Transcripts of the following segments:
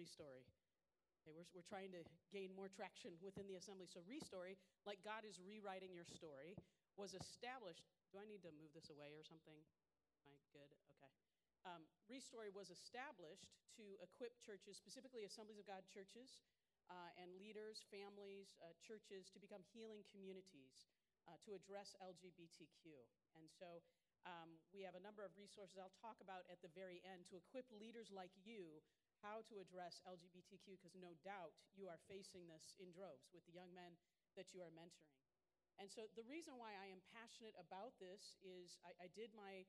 Restory. Okay, we're trying to gain more traction within the assembly. So Restory, like God is rewriting your story, was established. Do I need to move this away or something? Am I good? Okay. Restory was established to equip churches, specifically Assemblies of God churches, and leaders, families, churches, to become healing communities to address LGBTQ. And so we have a number of resources I'll talk about at the very end to equip leaders like you how to address LGBTQ, because no doubt you are facing this in droves with the young men that you are mentoring. And so the reason why I am passionate about this is I did my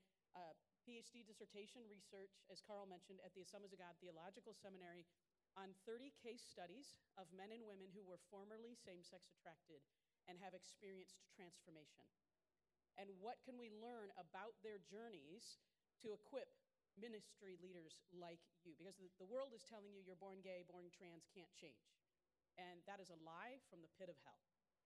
PhD dissertation research, as Carl mentioned, at the Assemblies of God Theological Seminary on 30 case studies of men and women who were formerly same-sex attracted and have experienced transformation. And what can we learn about their journeys to equip ministry leaders like you? Because the world is telling you you're born gay, born trans, can't change. And that is a lie from the pit of hell.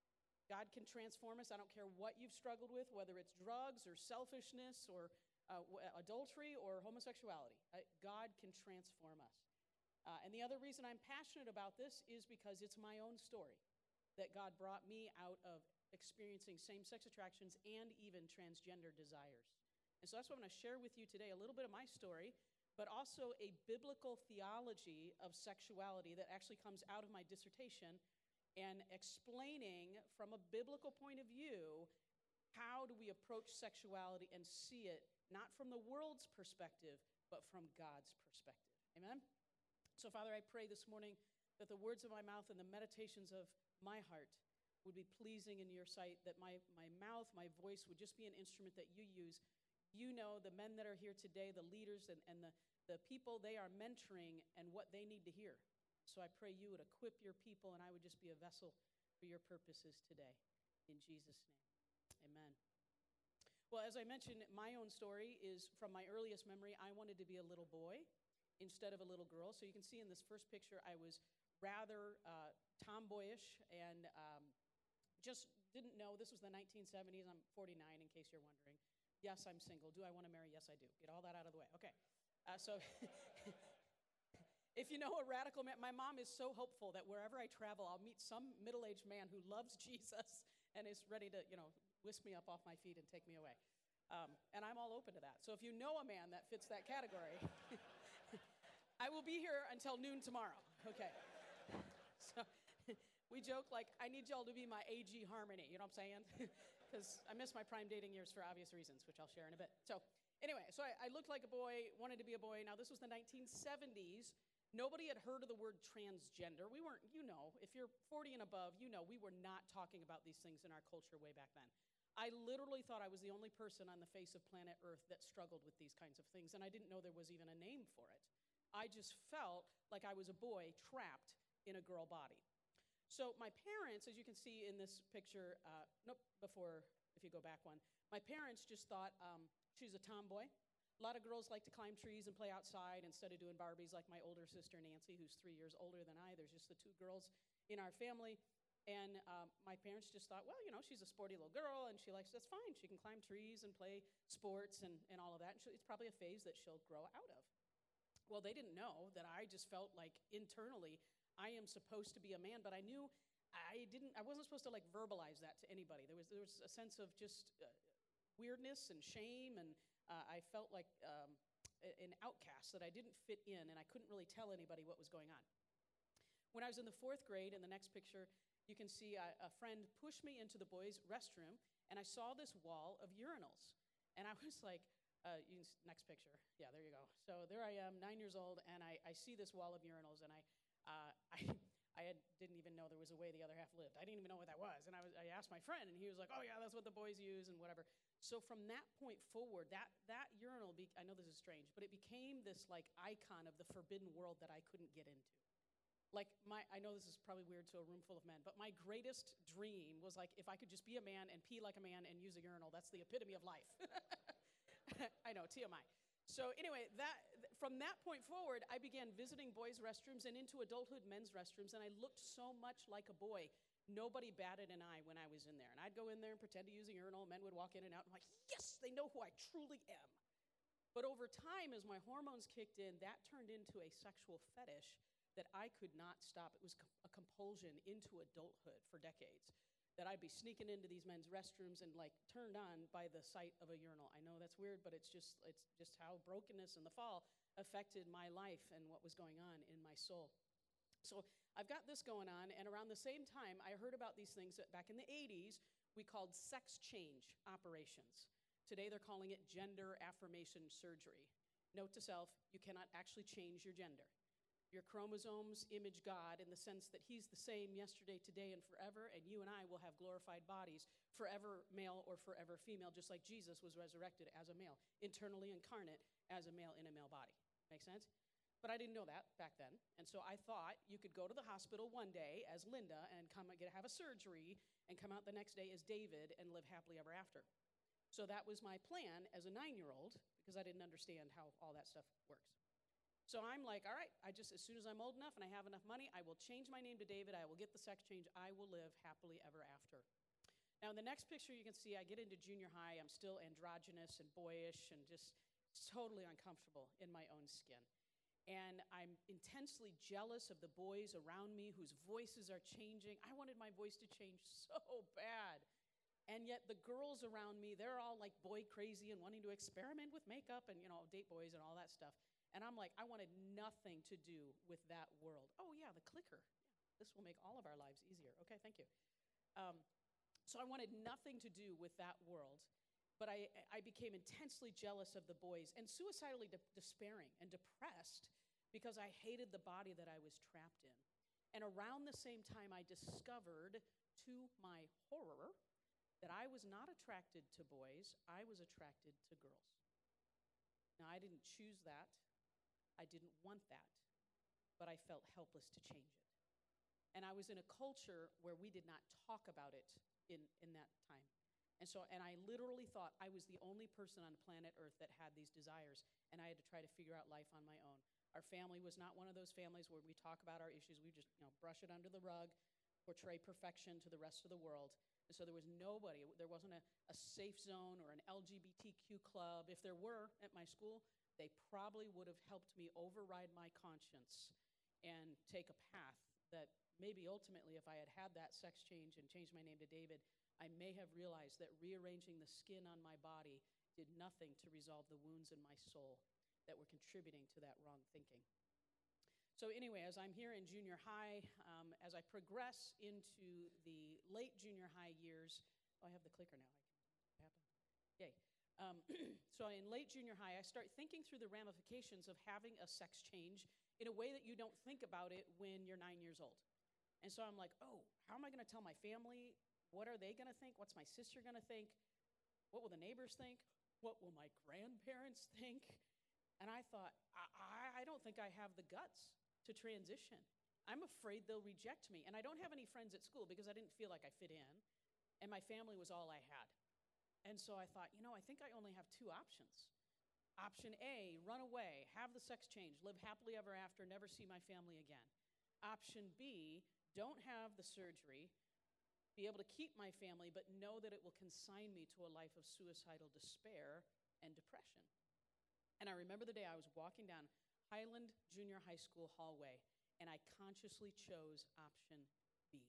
God can transform us. I don't care what you've struggled with, whether it's drugs or selfishness or adultery or homosexuality. God can transform us. And the other reason I'm passionate about this is because it's my own story, that God brought me out of experiencing same-sex attractions and even transgender desires. And so that's what I'm going to share with you today, a little bit of my story, but also a biblical theology of sexuality that actually comes out of my dissertation, and explaining from a biblical point of view, how do we approach sexuality and see it not from the world's perspective, but from God's perspective. Amen? So, Father, I pray this morning that the words of my mouth and the meditations of my heart would be pleasing in your sight, that my mouth, my voice would just be an instrument that you use. You know the men that are here today, the leaders and the people they are mentoring and what they need to hear. So I pray you would equip your people and I would just be a vessel for your purposes today. In Jesus' name, amen. Well, as I mentioned, my own story is from my earliest memory. I wanted to be a little boy instead of a little girl. So you can see in this first picture, I was rather tomboyish and just didn't know. This was the 1970s. I'm 49, in case you're wondering. Yes, I'm single. Do I want to marry? Yes, I do. Get all that out of the way. Okay. So if you know a radical man, my mom is so hopeful that wherever I travel, I'll meet some middle-aged man who loves Jesus and is ready to, whisk me up off my feet and take me away. And I'm all open to that. So if you know a man that fits that category, I will be here until noon tomorrow. Okay. So we joke like, I need y'all to be my AG Harmony, you know what I'm saying? Because I miss my prime dating years for obvious reasons, which I'll share in a bit. So anyway, so I looked like a boy, wanted to be a boy. Now this was the 1970s. Nobody had heard of the word transgender. We weren't, if you're 40 and above, we were not talking about these things in our culture way back then. I literally thought I was the only person on the face of planet Earth that struggled with these kinds of things, and I didn't know there was even a name for it. I just felt like I was a boy trapped in a girl body. So my parents, as you can see in this picture, if you go back one, my parents just thought she's a tomboy. A lot of girls like to climb trees and play outside instead of doing Barbies like my older sister Nancy, who's 3 years older than I. There's just the two girls in our family. And my parents just thought, well, she's a sporty little girl, and that's fine. She can climb trees and play sports and all of that. And it's probably a phase that she'll grow out of. Well, they didn't know that I just felt like internally I am supposed to be a man, but I knew I wasn't supposed to verbalize that to anybody. There was a sense of just weirdness and shame, and I felt like an outcast, that I didn't fit in, and I couldn't really tell anybody what was going on. When I was in the 4th grade, in the next picture, you can see a friend pushed me into the boys' restroom, and I saw this wall of urinals. And I was like, next picture. Yeah, there you go. So there I am, 9 years old, and I see this wall of urinals, and I didn't even know there was a way the other half lived. I didn't even know what that was. And I asked my friend, and he was like, oh, yeah, that's what the boys use and whatever. So from that point forward, that urinal, I know this is strange, but it became this icon of the forbidden world that I couldn't get into. I know this is probably weird to a room full of men, but my greatest dream was if I could just be a man and pee like a man and use a urinal. That's the epitome of life. I know, TMI. So anyway, from that point forward, I began visiting boys' restrooms and into adulthood men's restrooms, and I looked so much like a boy. Nobody batted an eye when I was in there. And I'd go in there and pretend to use a urinal. Men would walk in and out. I'm like, yes, they know who I truly am. But over time, as my hormones kicked in, that turned into a sexual fetish that I could not stop. It was a compulsion into adulthood for decades, that I'd be sneaking into these men's restrooms and like turned on by the sight of a urinal. I know that's weird, but it's just how brokenness and the fall affected my life and what was going on in my soul. So I've got this going on, and around the same time, I heard about these things that back in the 80s we called sex change operations. Today they're calling it gender affirmation surgery. Note to self, you cannot actually change your gender. Your chromosomes image God in the sense that he's the same yesterday, today, and forever, and you and I will have glorified bodies, forever male or forever female, just like Jesus was resurrected as a male, internally incarnate as a male in a male body. Make sense? But I didn't know that back then, and so I thought you could go to the hospital one day as Linda and have a surgery and come out the next day as David and live happily ever after. So that was my plan as a 9-year-old, because I didn't understand how all that stuff works. So I'm like, all right, as soon as I'm old enough and I have enough money, I will change my name to David. I will get the sex change. I will live happily ever after. Now, in the next picture, you can see I get into junior high. I'm still androgynous and boyish and just totally uncomfortable in my own skin. And I'm intensely jealous of the boys around me whose voices are changing. I wanted my voice to change so bad. And yet the girls around me, they're all like boy crazy and wanting to experiment with makeup and, date boys and all that stuff. And I'm like, I wanted nothing to do with that world. Oh, yeah, the clicker. Yeah, this will make all of our lives easier. Okay, thank you. So I wanted nothing to do with that world. But I became intensely jealous of the boys and suicidally despairing and depressed because I hated the body that I was trapped in. And around the same time, I discovered, to my horror, that I was not attracted to boys. I was attracted to girls. Now, I didn't choose that. I didn't want that, but I felt helpless to change it. And I was in a culture where we did not talk about it in that time. And I literally thought I was the only person on planet Earth that had these desires, and I had to try to figure out life on my own. Our family was not one of those families where we talk about our issues. We just, brush it under the rug, portray perfection to the rest of the world. And so there was nobody. There wasn't a safe zone or an LGBTQ club. If there were at my school, they probably would have helped me override my conscience and take a path that maybe ultimately, if I had had that sex change and changed my name to David, I may have realized that rearranging the skin on my body did nothing to resolve the wounds in my soul that were contributing to that wrong thinking. So anyway, as I'm here in junior high, as I progress into the late junior high years, I have the clicker now. Yay. So in late junior high, I start thinking through the ramifications of having a sex change in a way that you don't think about it when you're 9 years old. And so I'm like, oh, how am I going to tell my family? What are they going to think? What's my sister going to think? What will the neighbors think? What will my grandparents think? And I thought, I don't think I have the guts to transition. I'm afraid they'll reject me. And I don't have any friends at school because I didn't feel like I fit in. And my family was all I had. And so I thought, I think I only have 2 options. Option A, run away, have the sex change, live happily ever after, never see my family again. Option B, don't have the surgery, be able to keep my family, but know that it will consign me to a life of suicidal despair and depression. And I remember the day I was walking down Highland Junior High School hallway, and I consciously chose option B.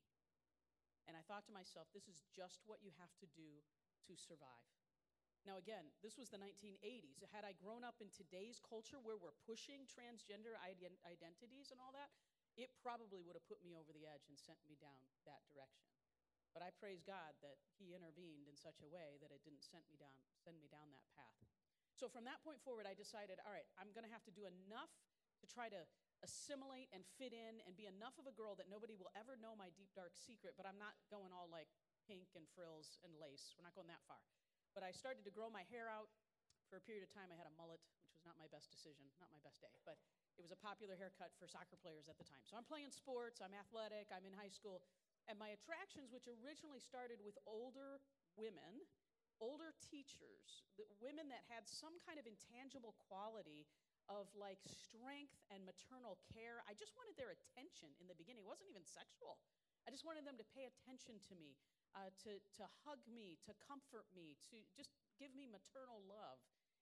And I thought to myself, this is just what you have to do to survive. Now again, this was the 1980s. Had I grown up in today's culture where we're pushing transgender identities and all that, it probably would have put me over the edge and sent me down that direction. But I praise God that he intervened in such a way that it didn't send me down that path. So from that point forward, I decided, all right, I'm going to have to do enough to try to assimilate and fit in and be enough of a girl that nobody will ever know my deep, dark secret, but I'm not going all like pink and frills and lace. We're not going that far. But I started to grow my hair out. For a period of time, I had a mullet, which was not my best decision, not my best day. But it was a popular haircut for soccer players at the time. So I'm playing sports, I'm athletic, I'm in high school. And my attractions, which originally started with older women, older teachers, women that had some kind of intangible quality of like strength and maternal care. I just wanted their attention in the beginning. It wasn't even sexual. I just wanted them to pay attention to me. To hug me, to comfort me, to just give me maternal love.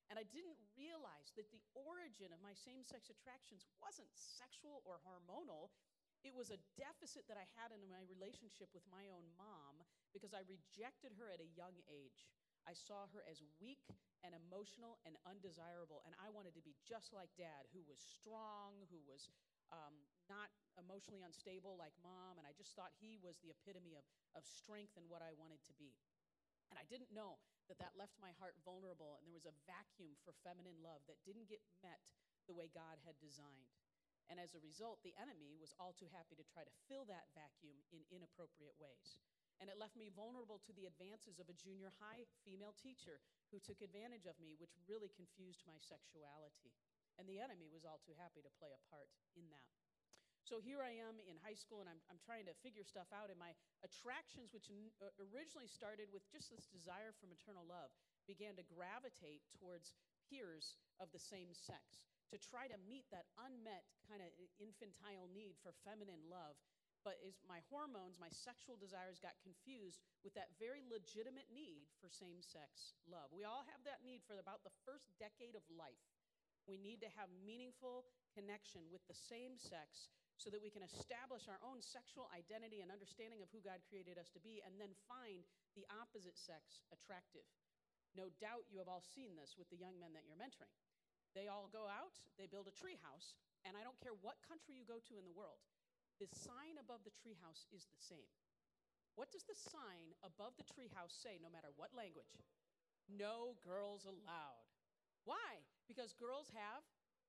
And I didn't realize that the origin of my same-sex attractions wasn't sexual or hormonal. It was a deficit that I had in my relationship with my own mom because I rejected her at a young age. I saw her as weak and emotional and undesirable, and I wanted to be just like Dad, who was strong, who was not emotionally unstable like Mom, and I just thought he was the epitome of strength and what I wanted to be. And I didn't know that left my heart vulnerable, and there was a vacuum for feminine love that didn't get met the way God had designed. And as a result, the enemy was all too happy to try to fill that vacuum in inappropriate ways. And it left me vulnerable to the advances of a junior high female teacher who took advantage of me, which really confused my sexuality. And the enemy was all too happy to play a part in that. So here I am in high school, and I'm trying to figure stuff out. And my attractions, which originally started with just this desire for maternal love, began to gravitate towards peers of the same sex to try to meet that unmet kind of infantile need for feminine love. But as my hormones, my sexual desires got confused with that very legitimate need for same-sex love. We all have that need for about the first decade of life. We need to have meaningful connection with the same sex so that we can establish our own sexual identity and understanding of who God created us to be, and then find the opposite sex attractive. No doubt you have all seen this with the young men that you're mentoring. They all go out, they build a treehouse, and I don't care what country you go to in the world, the sign above the treehouse is the same. What does the sign above the treehouse say, no matter what language? No girls allowed. Why? Because girls have,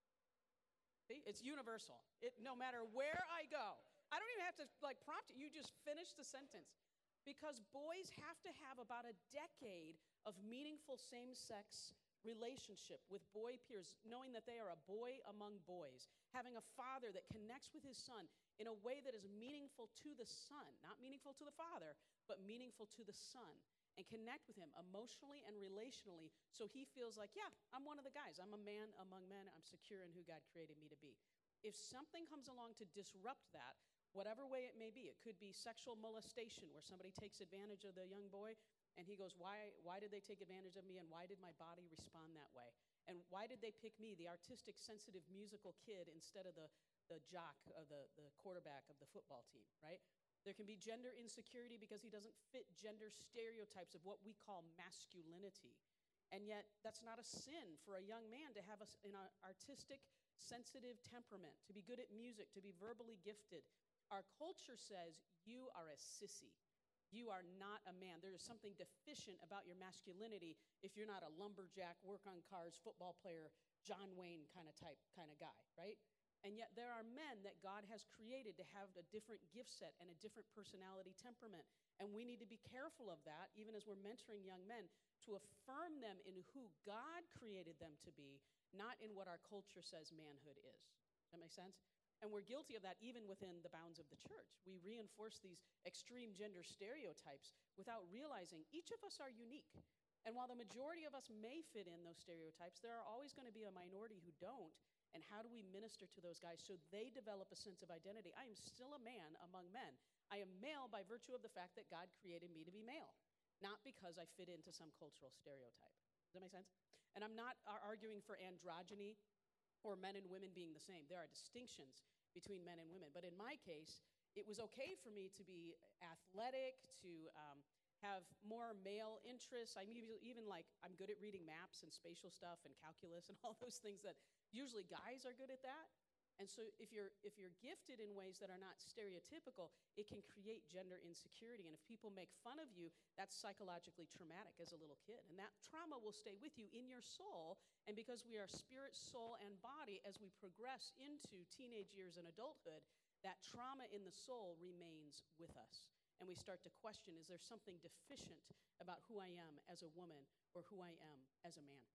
see, it's universal. No matter where I go, I don't even have to prompt it. You just finish the sentence. Because boys have to have about a decade of meaningful same-sex relationship with boy peers, knowing that they are a boy among boys, having a father that connects with his son in a way that is meaningful to the son, not meaningful to the father, but meaningful to the son, and connect with him emotionally and relationally so he feels like, yeah, I'm one of the guys. I'm a man among men. I'm secure in who God created me to be. If something comes along to disrupt that, whatever way it may be, it could be sexual molestation where somebody takes advantage of the young boy and he goes, why did they take advantage of me, and why did my body respond that way? And why did they pick me, the artistic, sensitive, musical kid, instead of the jock of the quarterback of the football team, right? There can be gender insecurity because he doesn't fit gender stereotypes of what we call masculinity. And yet, that's not a sin for a young man to have an artistic, sensitive temperament, to be good at music, to be verbally gifted. Our culture says, you are a sissy. You are not a man. There is something deficient about your masculinity if you're not a lumberjack, work on cars, football player, John Wayne kind of guy, right? And yet there are men that God has created to have a different gift set and a different personality temperament. And we need to be careful of that, even as we're mentoring young men, to affirm them in who God created them to be, not in what our culture says manhood is. Does that make sense? And we're guilty of that even within the bounds of the church. We reinforce these extreme gender stereotypes without realizing each of us are unique. And while the majority of us may fit in those stereotypes, there are always going to be a minority who don't. And how do we minister to those guys so they develop a sense of identity? I am still a man among men. I am male by virtue of the fact that God created me to be male, not because I fit into some cultural stereotype. Does that make sense? And I'm not arguing for androgyny or men and women being the same. There are distinctions between men and women. But in my case, it was okay for me to be athletic, to have more male interests. I'm good at reading maps and spatial stuff and calculus and all those things that usually guys are good at that. And so if you're gifted in ways that are not stereotypical, it can create gender insecurity. And if people make fun of you, that's psychologically traumatic as a little kid. And that trauma will stay with you in your soul. And because we are spirit, soul, and body, as we progress into teenage years and adulthood, that trauma in the soul remains with us. And we start to question, is there something deficient about who I am as a woman or who I am as a man?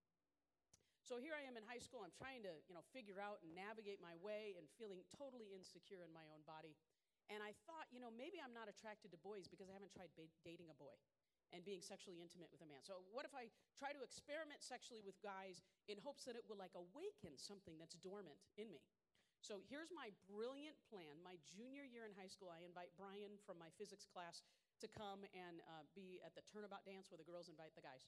So here I am in high school. I'm trying to, figure out and navigate my way and feeling totally insecure in my own body. And I thought, maybe I'm not attracted to boys because I haven't tried dating a boy and being sexually intimate with a man. So what if I try to experiment sexually with guys in hopes that it will awaken something that's dormant in me? So here's my brilliant plan. My junior year in high school, I invite Brian from my physics class to come and be at the turnabout dance where the girls invite the guys.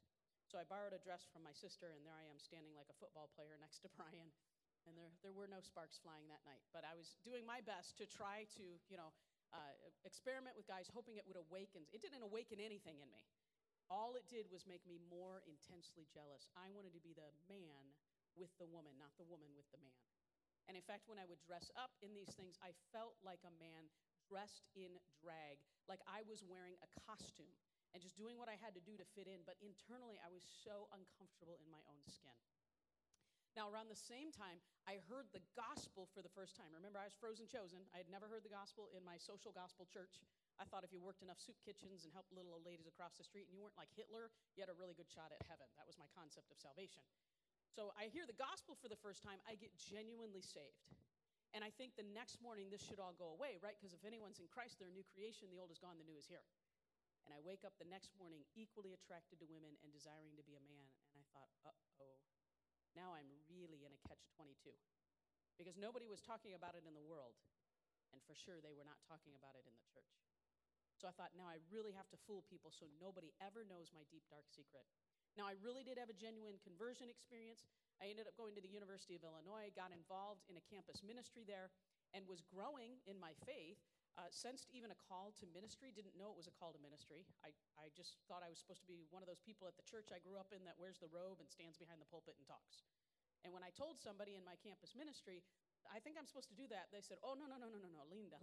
So I borrowed a dress from my sister, and there I am standing like a football player next to Brian. And there were no sparks flying that night. But I was doing my best to try to, experiment with guys, hoping it would awaken. It didn't awaken anything in me. All it did was make me more intensely jealous. I wanted to be the man with the woman, not the woman with the man. And in fact, when I would dress up in these things, I felt like a man dressed in drag, like I was wearing a costume and just doing what I had to do to fit in. But internally, I was so uncomfortable in my own skin. Now, around the same time, I heard the gospel for the first time. Remember, I was frozen chosen. I had never heard the gospel in my social gospel church. I thought if you worked enough soup kitchens and helped little old ladies across the street and you weren't like Hitler, you had a really good shot at heaven. That was my concept of salvation. So I hear the gospel for the first time. I get genuinely saved. And I think the next morning, this should all go away, right? Because if anyone's in Christ, they're a new creation. The old is gone, the new is here. And I wake up the next morning equally attracted to women and desiring to be a man. And I thought, uh-oh, now I'm really in a catch-22. Because nobody was talking about it in the world. And for sure, they were not talking about it in the church. So I thought, now I really have to fool people so nobody ever knows my deep, dark secret. Now, I really did have a genuine conversion experience. I ended up going to the University of Illinois, got involved in a campus ministry there, and was growing in my faith. Sensed even a call to ministry, didn't know it was a call to ministry. I just thought I was supposed to be one of those people at the church I grew up in that wears the robe and stands behind the pulpit and talks. And when I told somebody in my campus ministry, I think I'm supposed to do that, they said, oh, no, Linda.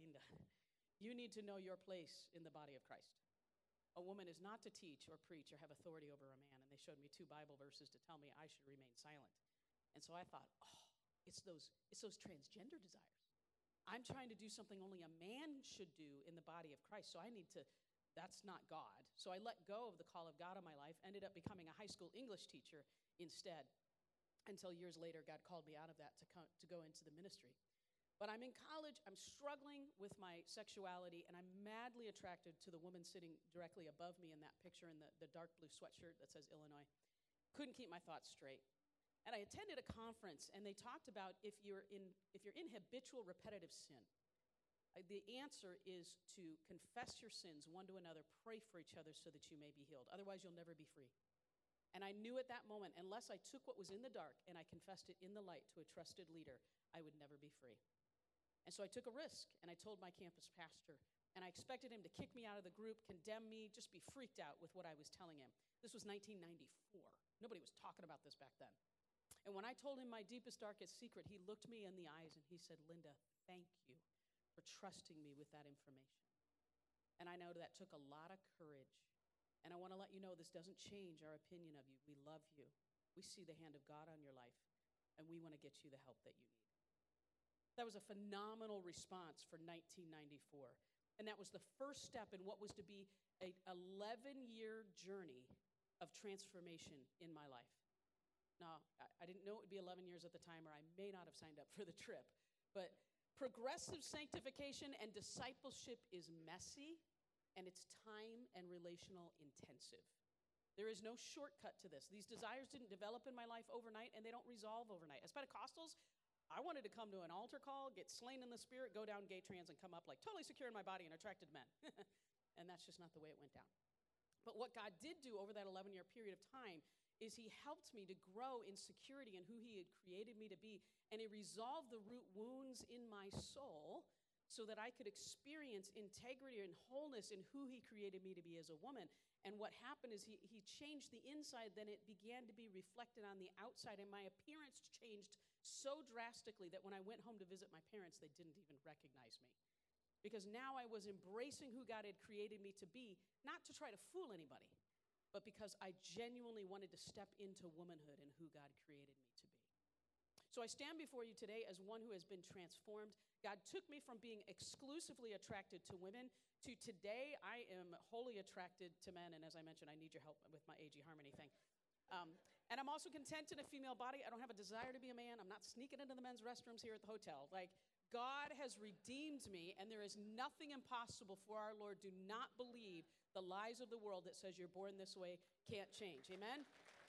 You need to know your place in the body of Christ. A woman is not to teach or preach or have authority over a man. And they showed me 2 Bible verses to tell me I should remain silent. And so I thought, it's those transgender desires. I'm trying to do something only a man should do in the body of Christ. So that's not God. So I let go of the call of God on my life, ended up becoming a high school English teacher instead, until years later God called me out of that to go into the ministry. But I'm in college, I'm struggling with my sexuality, and I'm madly attracted to the woman sitting directly above me in that picture in the dark blue sweatshirt that says Illinois. Couldn't keep my thoughts straight. And I attended a conference, and they talked about if you're in habitual repetitive sin, the answer is to confess your sins one to another, pray for each other so that you may be healed. Otherwise, you'll never be free. And I knew at that moment, unless I took what was in the dark and I confessed it in the light to a trusted leader, I would never be free. And so I took a risk, and I told my campus pastor, and I expected him to kick me out of the group, condemn me, just be freaked out with what I was telling him. This was 1994. Nobody was talking about this back then. And when I told him my deepest, darkest secret, he looked me in the eyes and he said, Linda, thank you for trusting me with that information. And I know that took a lot of courage. And I want to let you know this doesn't change our opinion of you. We love you. We see the hand of God on your life, and we want to get you the help that you need. That was a phenomenal response for 1994. And that was the first step in what was to be an 11-year journey of transformation in my life. Now, I didn't know it would be 11 years at the time, or I may not have signed up for the trip. But progressive sanctification and discipleship is messy, and it's time and relational intensive. There is no shortcut to this. These desires didn't develop in my life overnight, and they don't resolve overnight. As Pentecostals, I wanted to come to an altar call, get slain in the spirit, go down gay trans, and come up like totally secure in my body and attracted to men. And that's just not the way it went down. But what God did do over that 11-year period of time is he helped me to grow in security in who he had created me to be, and he resolved the root wounds in my soul so that I could experience integrity and wholeness in who he created me to be as a woman. And what happened is he changed the inside, then it began to be reflected on the outside, and my appearance changed so drastically that when I went home to visit my parents, they didn't even recognize me. Because now I was embracing who God had created me to be, not to try to fool anybody, but because I genuinely wanted to step into womanhood and who God created me to be. So I stand before you today as one who has been transformed. God took me from being exclusively attracted to women to today I am wholly attracted to men. And as I mentioned, I need your help with my AG Harmony thing. And I'm also content in a female body. I don't have a desire to be a man. I'm not sneaking into the men's restrooms here at the hotel. Like, God has redeemed me, and there is nothing impossible for our Lord. Do not believe the lies of the world that says you're born this way can't change. Amen?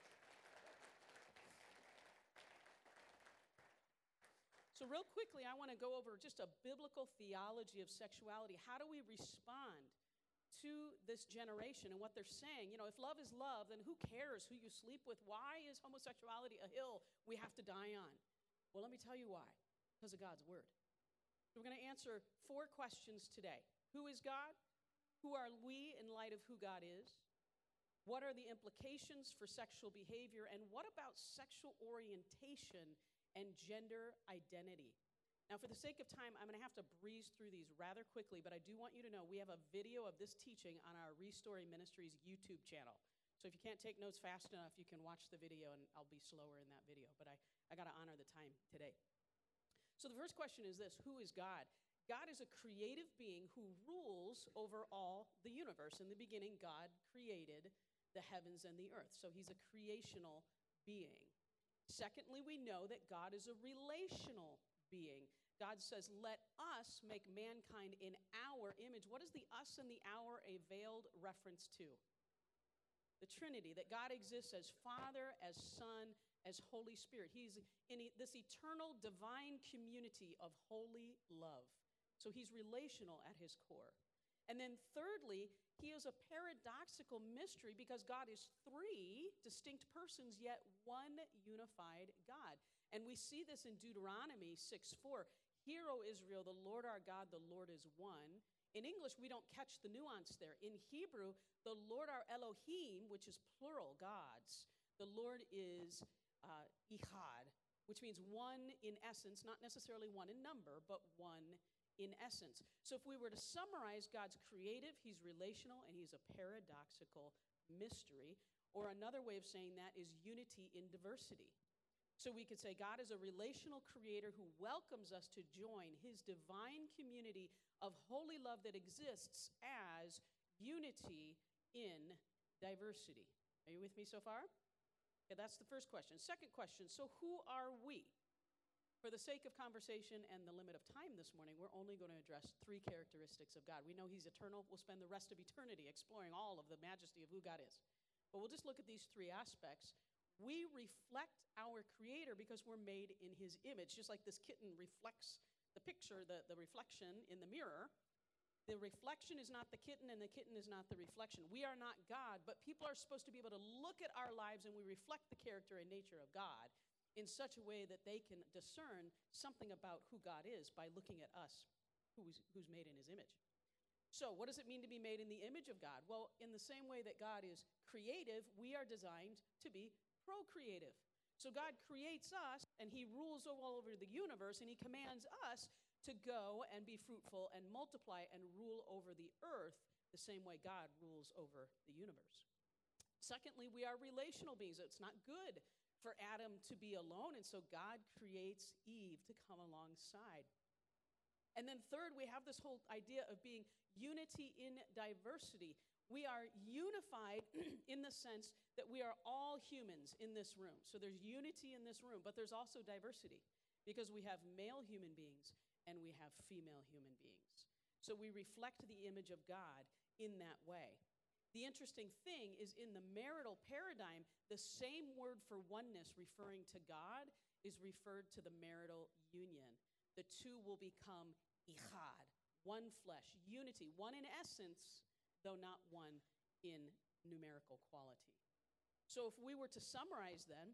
So real quickly, I want to go over just a biblical theology of sexuality. How do we respond to this generation and what they're saying. If love is love, then who cares who you sleep with? Why is homosexuality a hill we have to die on? Well, let me tell you why. Because of God's word. So we're going to answer 4 questions today. Who is God? Who are we in light of who God is? What are the implications for sexual behavior? And what about sexual orientation and gender identity? Now, for the sake of time, I'm going to have to breeze through these rather quickly, but I do want you to know we have a video of this teaching on our Restory Ministries YouTube channel. So if you can't take notes fast enough, you can watch the video, and I'll be slower in that video. But I got to honor the time today. So the first question is this: who is God? God is a creative being who rules over all the universe. In the beginning, God created the heavens and the earth. So he's a creational being. Secondly, we know that God is a relational being. God says, let us make mankind in our image. What is the us and the our a veiled reference to? The Trinity, that God exists as Father, as Son, as Holy Spirit. He's in this eternal divine community of holy love. So he's relational at his core. And then thirdly, he is a paradoxical mystery because God is 3 distinct persons, yet one unified God. And we see this in Deuteronomy 6:4. Hear, O Israel, the Lord our God, the Lord is one. In English, we don't catch the nuance there. In Hebrew, the Lord our Elohim, which is plural gods, the Lord is Echad, which means one in essence, not necessarily one in number, but one in essence. So if we were to summarize God's creative, he's relational, and he's a paradoxical mystery. Or another way of saying that is unity in diversity. So we could say God is a relational creator who welcomes us to join his divine community of holy love that exists as unity in diversity. Are you with me so far? Okay, that's the first question. Second question, so who are we? For the sake of conversation and the limit of time this morning, we're only going to address 3 characteristics of God. We know he's eternal. We'll spend the rest of eternity exploring all of the majesty of who God is. But we'll just look at these 3 aspects. We reflect our Creator because we're made in his image. Just like this kitten reflects the picture, the reflection in the mirror, the reflection is not the kitten and the kitten is not the reflection. We are not God, but people are supposed to be able to look at our lives and we reflect the character and nature of God in such a way that they can discern something about who God is by looking at us, who's made in his image. So what does it mean to be made in the image of God? Well, in the same way that God is creative, we are designed to be procreative. So God creates us, and he rules all over the universe, and he commands us to go and be fruitful and multiply and rule over the earth the same way God rules over the universe. Secondly, we are relational beings. It's not good for Adam to be alone, and so God creates Eve to come alongside. And then third, we have this whole idea of being unity in diversity. We are unified in the sense that we are all humans in this room. So there's unity in this room, but there's also diversity because we have male human beings and we have female human beings. So we reflect the image of God in that way. The interesting thing is in the marital paradigm, the same word for oneness referring to God is referred to the marital union. The two will become Echad, one flesh, unity, one in essence, though not one in numerical quality. So if we were to summarize then,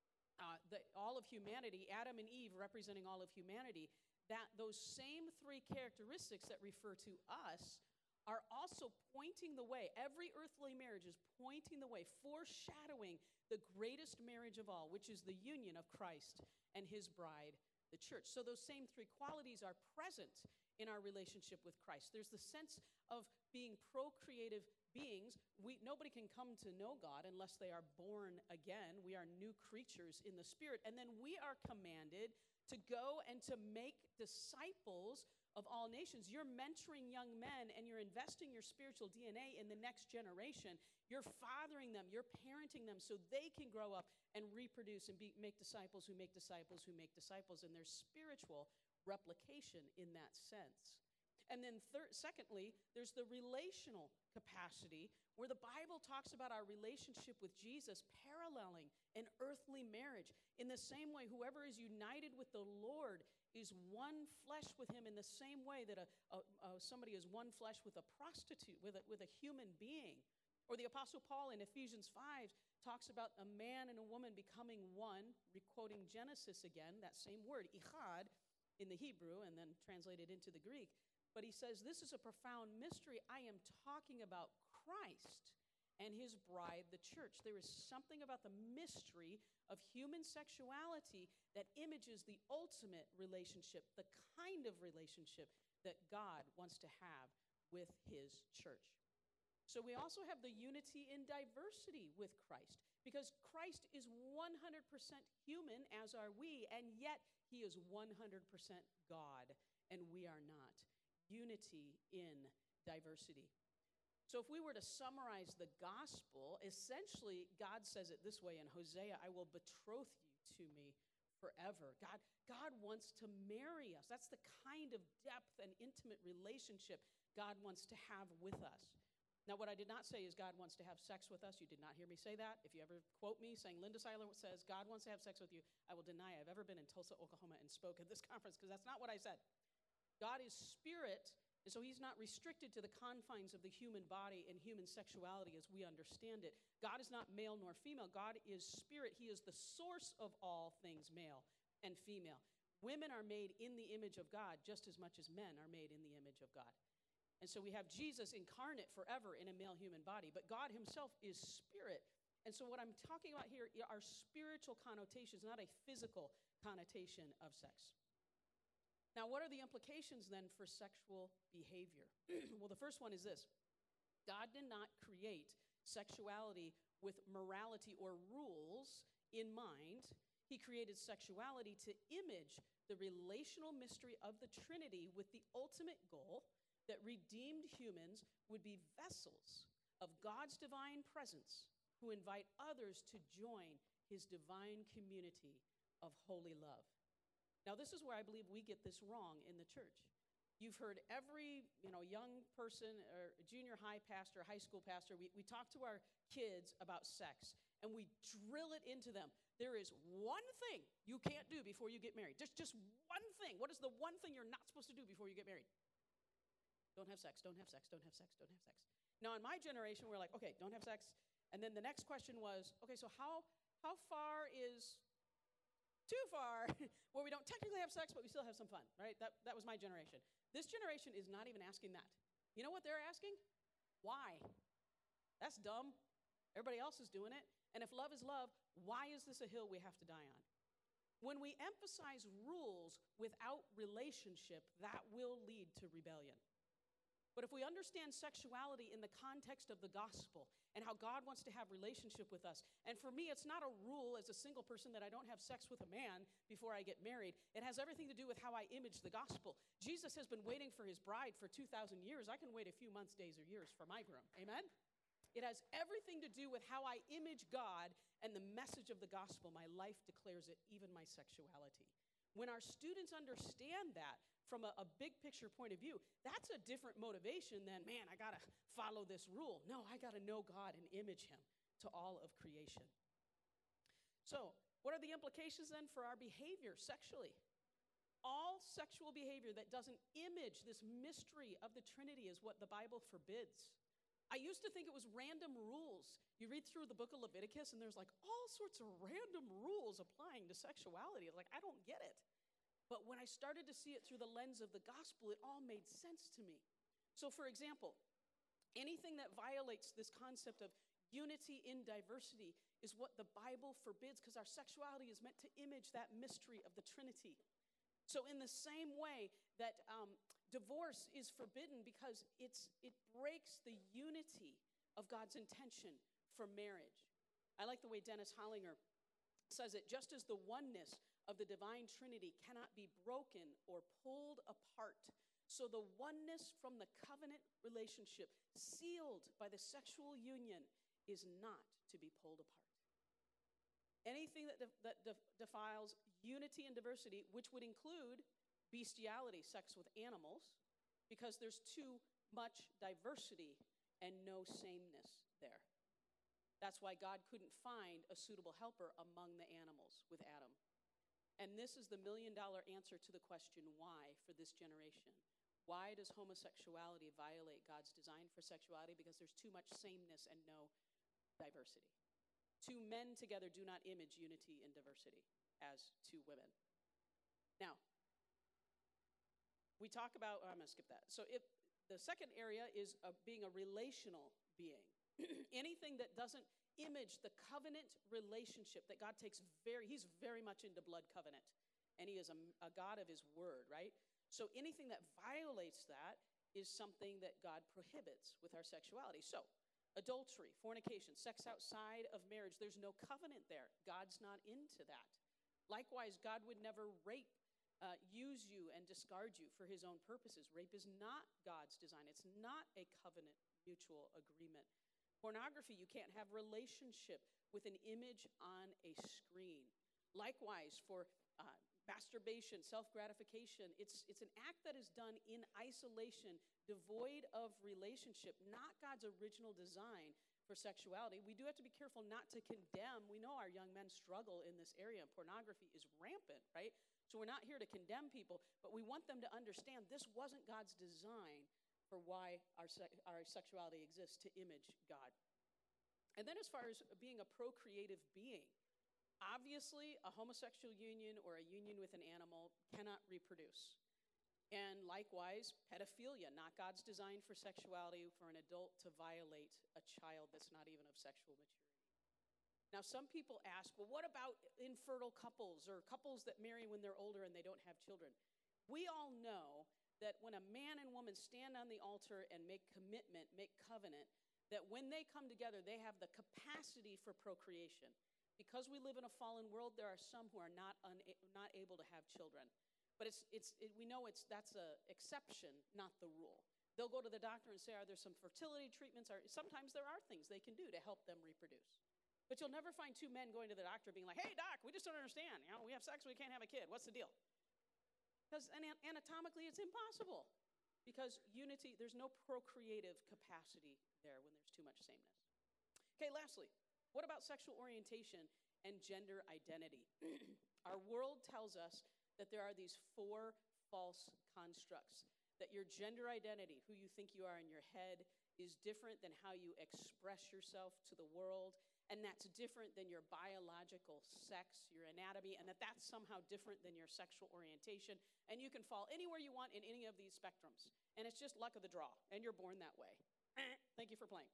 all of humanity, Adam and Eve representing all of humanity, that those same 3 characteristics that refer to us are also pointing the way. Every earthly marriage is pointing the way, foreshadowing the greatest marriage of all, which is the union of Christ and his bride, the church. So those same 3 qualities are present in our relationship with Christ. There's the sense of being procreative beings. Nobody can come to know God unless they are born again. We are new creatures in the Spirit. And then we are commanded to go and to make disciples of all nations. You're mentoring young men and you're investing your spiritual DNA in the next generation. You're fathering them, you're parenting them so they can grow up and reproduce and make disciples who make disciples who make disciples. And there's spiritual replication in that sense. And then secondly, there's the relational capacity where the Bible talks about our relationship with Jesus paralleling an earthly marriage. In the same way, whoever is united with the Lord is one flesh with him in the same way that somebody is one flesh with a prostitute, with a human being. Or the Apostle Paul in Ephesians 5 talks about a man and a woman becoming one, quoting Genesis again, that same word, ichad, in the Hebrew and then translated into the Greek. But he says, this is a profound mystery. I am talking about Christ and his bride, the church. There is something about the mystery of human sexuality that images the ultimate relationship, the kind of relationship that God wants to have with his church. So we also have the unity in diversity with Christ, because Christ is 100% human, as are we, and yet he is 100% God, and we are not. Unity in diversity. So if we were to summarize the gospel, essentially God says it this way in Hosea, I will betroth you to me forever. God wants to marry us. That's the kind of depth and intimate relationship God wants to have with us. Now, what I did not say is God wants to have sex with us. You did not hear me say that. If you ever quote me saying Linda Seiler says God wants to have sex with you, I will deny I've ever been in Tulsa, Oklahoma and spoke at this conference, because that's not what I said. God is spirit, and so he's not restricted to the confines of the human body and human sexuality as we understand it. God is not male nor female. God is spirit. He is the source of all things male and female. Women are made in the image of God just as much as men are made in the image of God. And so we have Jesus incarnate forever in a male human body, but God himself is spirit. And so what I'm talking about here are spiritual connotations, not a physical connotation of sex. Now, what are the implications then for sexual behavior? Well, the first one is this. God did not create sexuality with morality or rules in mind. He created sexuality to image the relational mystery of the Trinity with the ultimate goal that redeemed humans would be vessels of God's divine presence who invite others to join his divine community of holy love. Now, this is where I believe we get this wrong in the church. You've heard every young person or junior high pastor, high school pastor, we talk to our kids about sex, and we drill it into them. There is one thing you can't do before you get married. Just one thing. What is the one thing you're not supposed to do before you get married? Don't have sex, don't have sex, don't have sex, don't have sex. Now, in my generation, we're like, okay, don't have sex. And then the next question was, okay, so how far is too far where we don't technically have sex, but we still have some fun, right? That was my generation. This generation is not even asking that. You know what they're asking? Why? That's dumb. Everybody else is doing it. And if love is love, why is this a hill we have to die on? When we emphasize rules without relationship, that will lead to rebellion. But if we understand sexuality in the context of the gospel and how God wants to have relationship with us, and for me, it's not a rule as a single person that I don't have sex with a man before I get married. It has everything to do with how I image the gospel. Jesus has been waiting for his bride for 2,000 years. I can wait a few months, days, or years for my groom. Amen? It has everything to do with how I image God and the message of the gospel. My life declares it, even my sexuality. When our students understand that, from a big picture point of view, that's a different motivation than, man, I got to follow this rule. No, I got to know God and image him to all of creation. So, what are the implications then for our behavior sexually? All sexual behavior that doesn't image this mystery of the Trinity is what the Bible forbids. I used to think it was random rules. You read through the book of Leviticus, and there's like all sorts of random rules applying to sexuality. Like, I don't get it. But when I started to see it through the lens of the gospel, it all made sense to me. So, for example, anything that violates this concept of unity in diversity is what the Bible forbids, because our sexuality is meant to image that mystery of the Trinity. So in the same way that divorce is forbidden because it breaks the unity of God's intention for marriage. I like the way Dennis Hollinger says it, just as the oneness of the divine Trinity cannot be broken or pulled apart, so the oneness from the covenant relationship sealed by the sexual union is not to be pulled apart. Anything that defiles unity and diversity, which would include bestiality, sex with animals, because there's too much diversity and no sameness there. That's why God couldn't find a suitable helper among the animals with Adam. And this is the million-dollar answer to the question why for this generation. Why does homosexuality violate God's design for sexuality? Because there's too much sameness and no diversity. Two men together do not image unity and diversity as two women. Now, we talk about, I'm going to skip that. So the second area is being a relational being. Anything that doesn't image the covenant relationship that God takes he's very much into blood covenant. And he is a God of his word, right? So anything that violates that is something that God prohibits with our sexuality. So adultery, fornication, sex outside of marriage, there's no covenant there. God's not into that. Likewise, God would never use you and discard you for his own purposes. Rape is not God's design. It's not a covenant mutual agreement. Pornography, you can't have relationship with an image on a screen. Likewise, for masturbation, self-gratification, it's an act that is done in isolation, devoid of relationship, not God's original design for sexuality. We do have to be careful not to condemn. We know our young men struggle in this area, and pornography is rampant, right? So we're not here to condemn people, but we want them to understand this wasn't God's design for why our sexuality exists, to image God. And then as far as being a procreative being, obviously a homosexual union or a union with an animal cannot reproduce. And likewise, pedophilia, not God's design for sexuality for an adult to violate a child that's not even of sexual maturity. Now, some people ask, well, what about infertile couples or couples that marry when they're older and they don't have children? We all know that when a man and woman stand on the altar and make commitment, make covenant, that when they come together, they have the capacity for procreation. Because we live in a fallen world, there are some who are not able to have children. But we know that's an exception, not the rule. They'll go to the doctor and say, are there some fertility treatments? Sometimes there are things they can do to help them reproduce. But you'll never find two men going to the doctor being like, hey, doc, we just don't understand. We have sex, we can't have a kid. What's the deal? Because anatomically, it's impossible. Because unity, there's no procreative capacity there when there's too much sameness. Okay, lastly, what about sexual orientation and gender identity? Our world tells us that there are these 4 false constructs. That your gender identity, who you think you are in your head, is different than how you express yourself to the world. And that's different than your biological sex, your anatomy, and that's somehow different than your sexual orientation. And you can fall anywhere you want in any of these spectrums. And it's just luck of the draw, and you're born that way. Thank you for playing.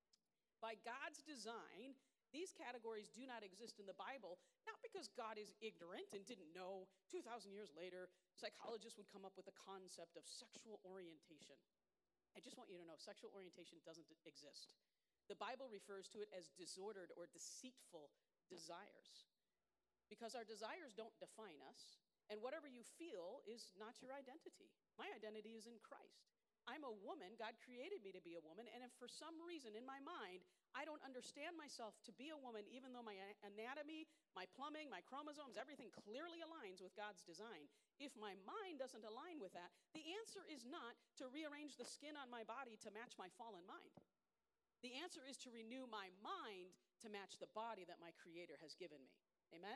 By God's design, these categories do not exist in the Bible, not because God is ignorant and didn't know 2,000 years later psychologists would come up with the concept of sexual orientation. I just want you to know sexual orientation doesn't exist. The Bible refers to it as disordered or deceitful desires, because our desires don't define us, and whatever you feel is not your identity. My identity is in Christ. I'm a woman. God created me to be a woman, and if for some reason in my mind I don't understand myself to be a woman, even though my anatomy, my plumbing, my chromosomes, everything clearly aligns with God's design, if my mind doesn't align with that, the answer is not to rearrange the skin on my body to match my fallen mind. The answer is to renew my mind to match the body that my Creator has given me. Amen?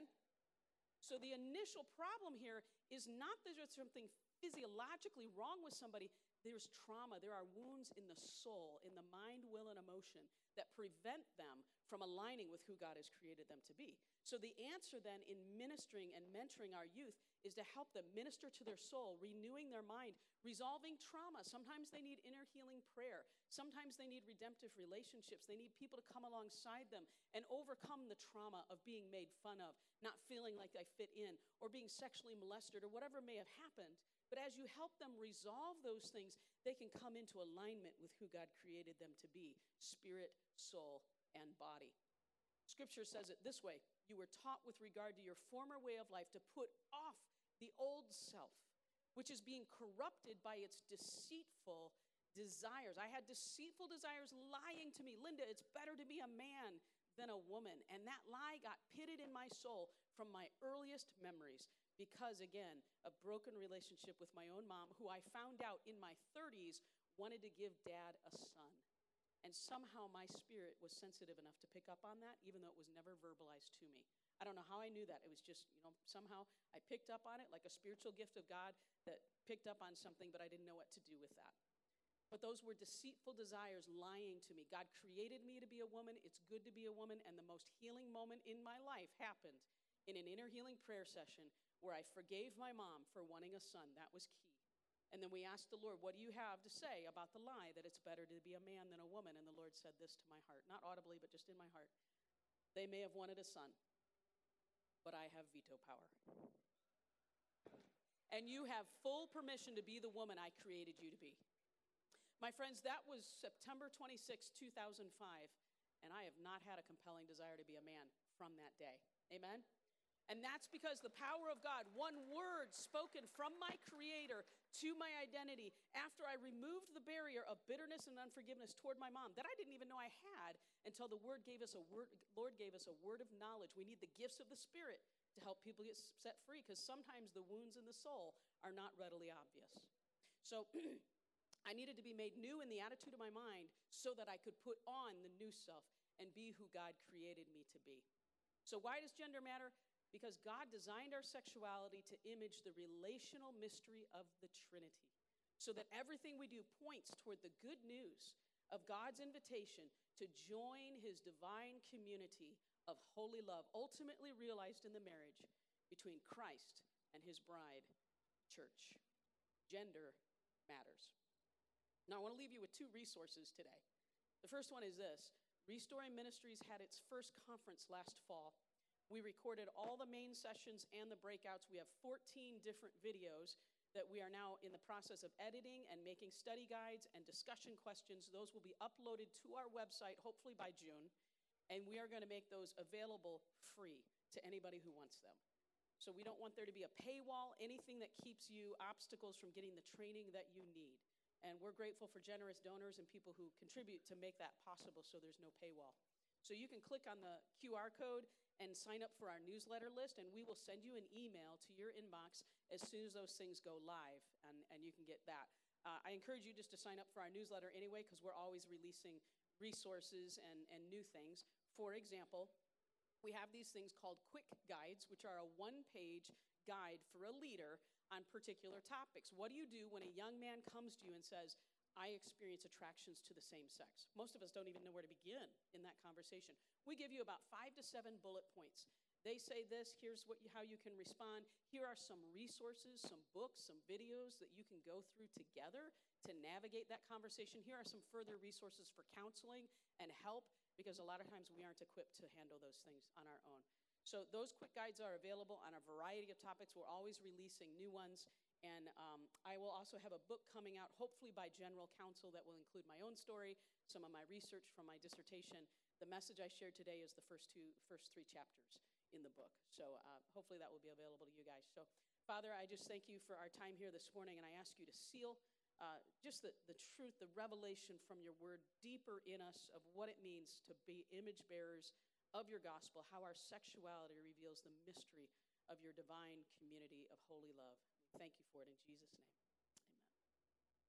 So the initial problem here is not that there's something physiologically wrong with somebody. There's trauma. There are wounds in the soul, in the mind, will, and emotion that prevent them from aligning with who God has created them to be. So the answer then in ministering and mentoring our youth is to help them minister to their soul, renewing their mind, resolving trauma. Sometimes they need inner healing prayer. Sometimes they need redemptive relationships. They need people to come alongside them and overcome the trauma of being made fun of, not feeling like they fit in, or being sexually molested, or whatever may have happened. But as you help them resolve those things, they can come into alignment with who God created them to be, spirit, soul, and body. Scripture says it this way: you were taught with regard to your former way of life to put off the old self, which is being corrupted by its deceitful desires. I had deceitful desires lying to me. Linda, it's better to be a man than a woman. And that lie got pitted in my soul from my earliest memories because, again, a broken relationship with my own mom, who I found out in my 30s wanted to give dad a son. And somehow my spirit was sensitive enough to pick up on that, even though it was never verbalized to me. I don't know how I knew that. It was just, somehow I picked up on it like a spiritual gift of God that picked up on something, but I didn't know what to do with that. But those were deceitful desires lying to me. God created me to be a woman. It's good to be a woman. And the most healing moment in my life happened in an inner healing prayer session where I forgave my mom for wanting a son. That was key. And then we asked the Lord, what do you have to say about the lie that it's better to be a man than a woman? And the Lord said this to my heart, not audibly, but just in my heart. They may have wanted a son, but I have veto power. And you have full permission to be the woman I created you to be. My friends, that was September 26, 2005, and I have not had a compelling desire to be a man from that day. Amen? And that's because the power of God, one word spoken from my Creator to my identity, after I removed the barrier of bitterness and unforgiveness toward my mom that I didn't even know I had until the Lord gave us a word of knowledge. We need the gifts of the Spirit to help people get set free, because sometimes the wounds in the soul are not readily obvious. So I needed to be made new in the attitude of my mind so that I could put on the new self and be who God created me to be. So why does gender matter? Because God designed our sexuality to image the relational mystery of the Trinity, so that everything we do points toward the good news of God's invitation to join his divine community of holy love, ultimately realized in the marriage between Christ and his bride, church. Gender matters. Now, I want to leave you with 2 resources today. The first one is this. Restoring Ministries had its first conference last fall. We recorded all the main sessions and the breakouts. We have 14 different videos that we are now in the process of editing and making study guides and discussion questions. Those will be uploaded to our website, hopefully by June, and we are going to make those available free to anybody who wants them. So we don't want there to be a paywall, anything that keeps you obstacles from getting the training that you need. And we're grateful for generous donors and people who contribute to make that possible, so there's no paywall. So you can click on the QR code and sign up for our newsletter list, and we will send you an email to your inbox as soon as those things go live, and you can get that. I encourage you just to sign up for our newsletter anyway, because we're always releasing resources and new things. For example, we have these things called quick guides, which are a 1-page guide for a leader on particular topics. What do you do when a young man comes to you and says, I experience attractions to the same sex? Most of us don't even know where to begin in that conversation. We give you about 5 to 7 bullet points. They say this, here's how you can respond. Here are some resources, some books, some videos that you can go through together to navigate that conversation. Here are some further resources for counseling and help, because a lot of times we aren't equipped to handle those things on our own. So those quick guides are available on a variety of topics. We're always releasing new ones. And I will also have a book coming out, hopefully by General Counsel, that will include my own story, some of my research from my dissertation. The message I shared today is the first 3 chapters in the book. So hopefully that will be available to you guys. So, Father, I just thank you for our time here this morning, and I ask you to seal just the truth, the revelation from your word deeper in us of what it means to be image bearers of your gospel, how our sexuality reveals the mystery of your divine community of holy love. Thank you for it in Jesus' name.